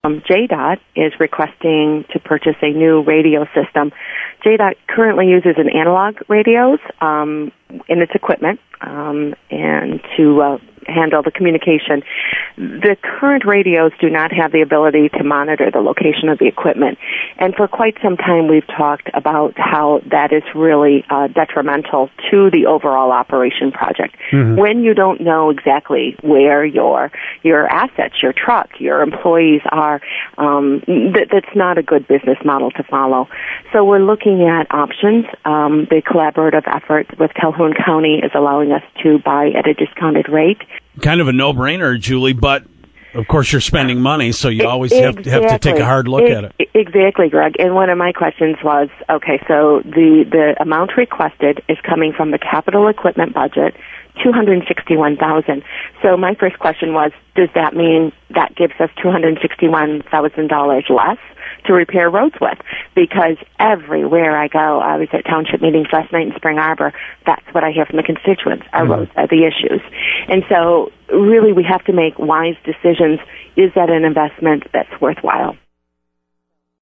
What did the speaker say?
JDOT is requesting to purchase a new radio system. JDOT currently uses an analog radios in its equipment and to handle the communication. The current radios do not have the ability to monitor the location of the equipment. And for quite some time we've talked about how that is really detrimental to the overall operation project. Mm-hmm. When you don't know exactly where your assets, your truck, your employees are, that's not a good business model to follow. So we're looking at options. The collaborative effort with Calhoun County is allowing us to buy at a discounted rate. Kind of a no-brainer, Julie, but of course you're spending money, so you always have to take a hard look at it. Exactly, Greg. And one of my questions was, okay, so the amount requested is coming from the capital equipment budget, $261,000. So my first question was, does that mean that gives us $261,000 less to repair roads with? Because everywhere I go, I was at township meetings last night in Spring Arbor, that's what I hear from the constituents. Our roads are the issues. And so really we have to make wise decisions. Is that an investment that's worthwhile?